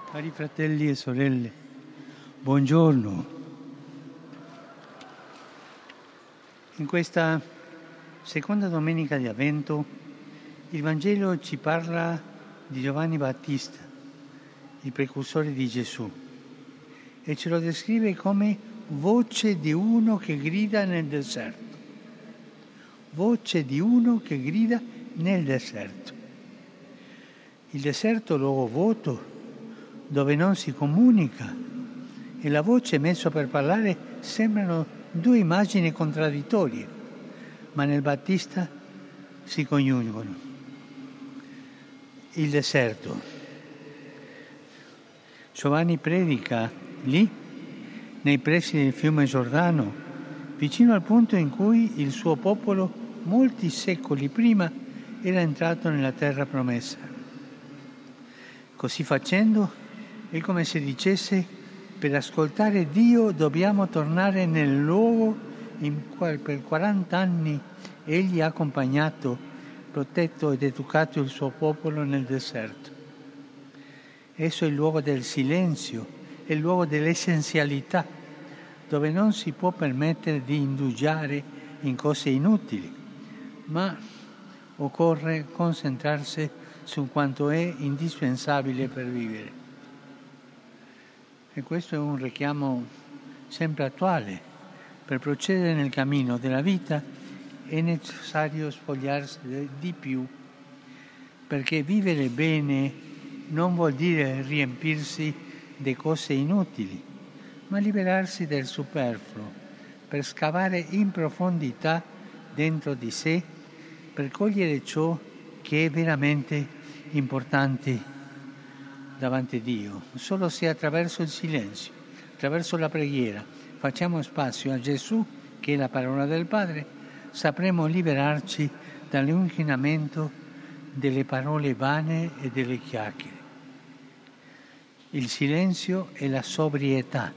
Cari fratelli e sorelle, buongiorno. In questa seconda domenica di Avvento il Vangelo ci parla di Giovanni Battista, il precursore di Gesù, e ce lo descrive come voce di uno che grida nel deserto. Voce di uno che grida nel deserto. Il deserto è luogo vuoto, dove non si comunica, e la voce e mezzo per parlare sembrano due immagini contraddittorie, ma nel Battista si coniugano. Il deserto. Giovanni predica lì, nei pressi del fiume Giordano, vicino al punto in cui il suo popolo, molti secoli prima, era entrato nella terra promessa. Così facendo, è come se dicesse: per ascoltare Dio dobbiamo tornare nel luogo in cui per 40 anni Egli ha accompagnato, protetto ed educato il suo popolo nel deserto. Esso è il luogo del silenzio, è il luogo dell'essenzialità, dove non si può permettere di indugiare in cose inutili, ma occorre concentrarsi su quanto è indispensabile per vivere. E questo è un richiamo sempre attuale. Per procedere nel cammino della vita è necessario spogliarsi di più, perché vivere bene non vuol dire riempirsi di cose inutili, ma liberarsi del superfluo, per scavare in profondità dentro di sé, per cogliere ciò che è veramente importante davanti a Dio. Solo se attraverso il silenzio, attraverso la preghiera, facciamo spazio a Gesù, che è la parola del Padre, sapremo liberarci dall'inquinamento delle parole vane e delle chiacchiere. Il silenzio è la sobrietà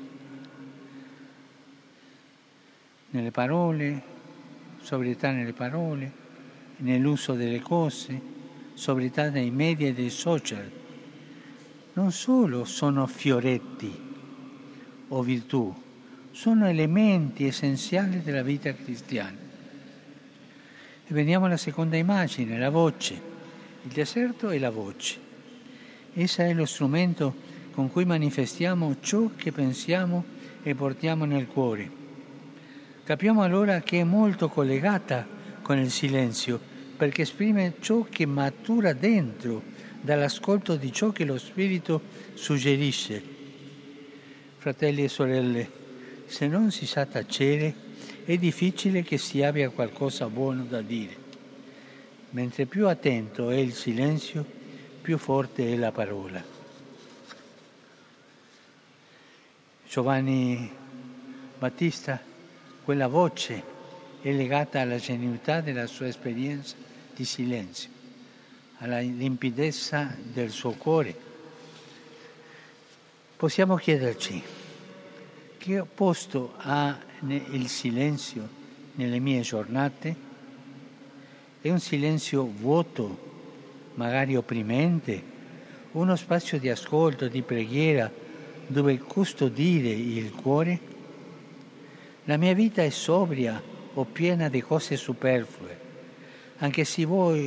nelle parole, sobrietà nelle parole, nell'uso delle cose, sobrietà dei media e dei social. Non solo sono fioretti o virtù, sono elementi essenziali della vita cristiana. E veniamo alla seconda immagine, la voce. Il deserto è la voce. Essa è lo strumento con cui manifestiamo ciò che pensiamo e portiamo nel cuore. Capiamo allora che è molto collegata con il silenzio, perché esprime ciò che matura dentro, dall'ascolto di ciò che lo Spirito suggerisce. Fratelli e sorelle, se non si sa tacere, è difficile che si abbia qualcosa buono da dire. Mentre più attento è il silenzio, più forte è la parola. Giovanni Battista, quella voce è legata alla genuinità della sua esperienza di silenzio, alla limpidezza del suo cuore. Possiamo chiederci: che posto ha il silenzio nelle mie giornate? È un silenzio vuoto, magari opprimente, uno spazio di ascolto, di preghiera, dove custodire il cuore? La mia vita è sobria o piena di cose superflue, anche se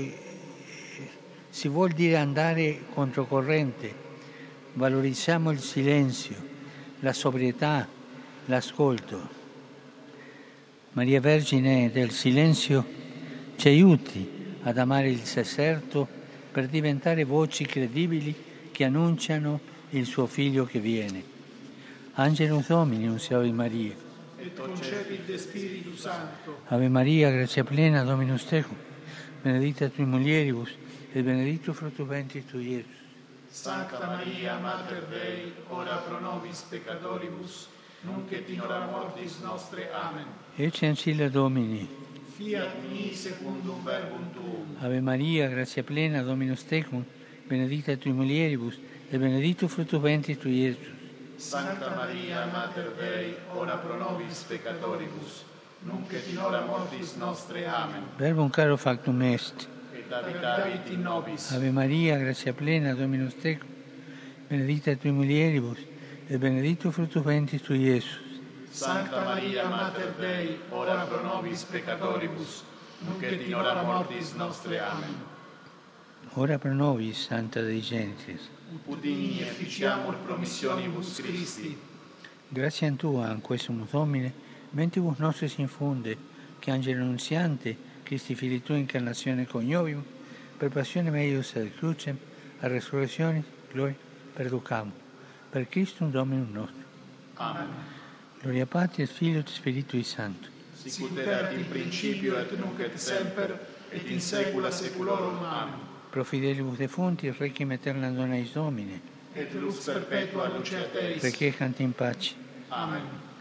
si vuol dire andare controcorrente. Valorizziamo il silenzio, la sobrietà, l'ascolto. Maria Vergine del silenzio ci aiuti ad amare il deserto per diventare voci credibili che annunciano il suo Figlio che viene. Angelus Domini, Ave Maria. Et concepit de Spiritu Sancto. Ave Maria, grazia plena, Dominus tecum, benedicta tui mulieribus, et benedictus fructus ventris tui, Iesus. Sancta Maria, Mater Dei, ora pro nobis peccatoribus, nunc et in hora mortis nostre. Amen. Ecce ancilla Domini. Fiat mi secundum verbum tuum. Ave Maria, grazia plena, Dominus tecum, benedicta tui mulieribus, et benedictus fructus ventris tui, Iesus. Sancta Maria, Mater Dei, ora pro nobis peccatoribus, nunc et in hora mortis nostre. Amen. Verbum caro factum est. Et habitavit in nobis. Ave Maria, grazia plena, Dominus tecum, benedicta tui mulieribus, et benedictus fructus ventris tui, Iesus. Sancta Maria, Mater Dei, ora pro nobis peccatoribus, nunc et in hora mortis nostre. Amen. Ora pro nobis, Santa Dei Genitrix. Ut digni efficiamur promissionibus Christi. Gratiam Tua, anquessumus Domine, mentibus nostris infunde, che Angelo Annunziante, Christi Filii Tui, incarnatione coniovium, per passione meius et crucem, a resurrectionis gloria perducamur. Per Christum Dominum nostrum. Amen. Gloria Patri et Filio et Spiritui Sancto. Sicut erat in principio et nunc et semper, et in saecula saeculorum. Amen. Pro fidelibus defunctis, requiem aeternam dona eis Domine. Et lux perpetua luceat eis. Requiescant in pace. Amen.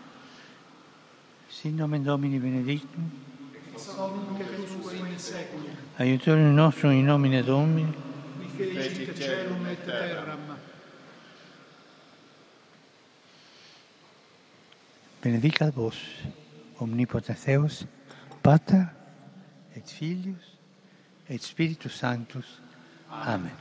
Sin nomen Domini benedictum. Ex hoc nunc et usque in saeculum. Aiutorium nostrum in nomine Domini. Qui fecit caelum et terram. Benedicat vos, omnipotens Deus, Pater, et Filius, et Spiritus Sanctus. Amen.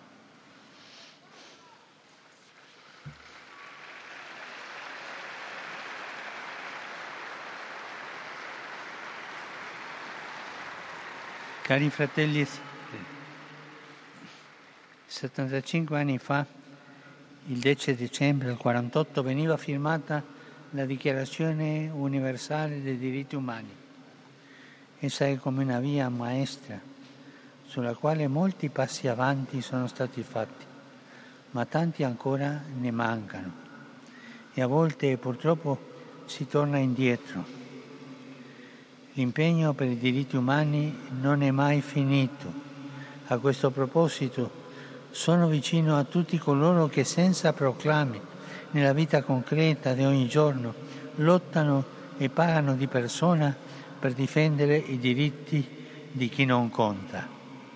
Cari fratelli, 75 anni fa, il 10 dicembre del 48, veniva firmata la Dichiarazione Universale dei Diritti Umani. Essa è come una via maestra sulla quale molti passi avanti sono stati fatti, ma tanti ancora ne mancano e a volte purtroppo si torna indietro. L'impegno per i diritti umani non è mai finito. A questo proposito sono vicino a tutti coloro che senza proclami nella vita concreta di ogni giorno lottano e pagano di persona per difendere i diritti di chi non conta.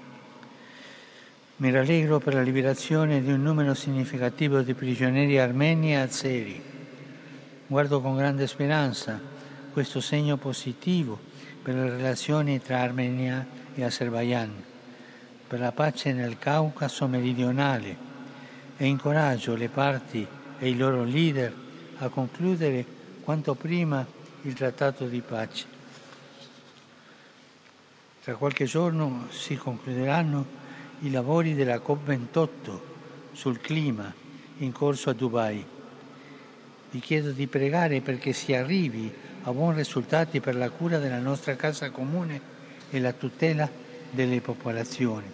Mi rallegro per la liberazione di un numero significativo di prigionieri armeni e azeri. Guardo con grande speranza questo segno positivo per le relazioni tra Armenia e Azerbaijan, per la pace nel Caucaso meridionale e incoraggio le parti e i loro leader a concludere quanto prima il trattato di pace. Tra qualche giorno si concluderanno i lavori della COP28 sul clima in corso a Dubai. Vi chiedo di pregare perché si arrivi a buoni risultati per la cura della nostra casa comune e la tutela delle popolazioni.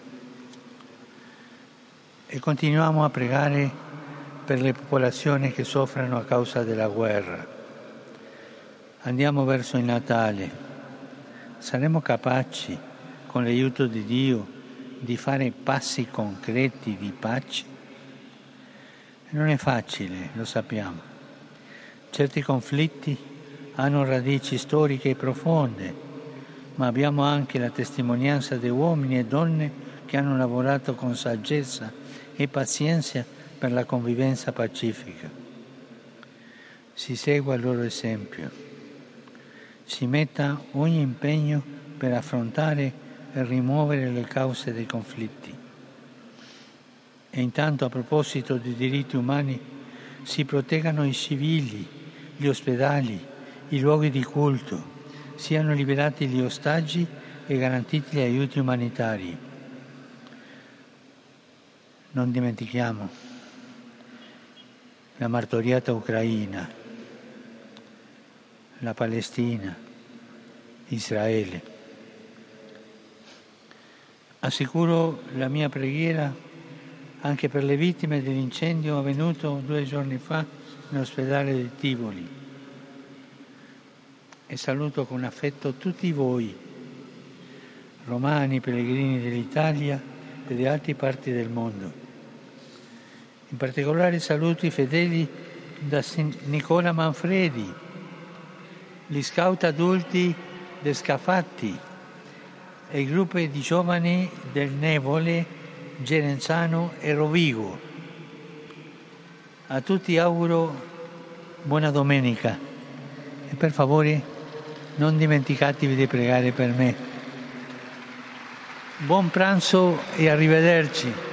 E continuiamo a pregare per le popolazioni che soffrono a causa della guerra. Andiamo verso il Natale. Saremo capaci, con l'aiuto di Dio, di fare passi concreti di pace? Non è facile, lo sappiamo. Certi conflitti hanno radici storiche profonde, ma abbiamo anche la testimonianza di uomini e donne che hanno lavorato con saggezza e pazienza per la convivenza pacifica. Si segua il loro esempio. Si metta ogni impegno per affrontare e rimuovere le cause dei conflitti. E intanto, a proposito di diritti umani, si proteggano i civili, gli ospedali, i luoghi di culto, siano liberati gli ostaggi e garantiti gli aiuti umanitari. Non dimentichiamo la martoriata Ucraina, la Palestina, Israele. Assicuro la mia preghiera anche per le vittime dell'incendio avvenuto 2 giorni fa nell'ospedale di Tivoli. E saluto con affetto tutti voi, romani, pellegrini dell'Italia e di altre parti del mondo. In particolare saluto i fedeli da Nicola Manfredi, gli scout adulti del Scafatti e il gruppo di giovani del Nevole, Gerenzano e Rovigo. A tutti auguro buona domenica e per favore non dimenticatevi di pregare per me. Buon pranzo e arrivederci.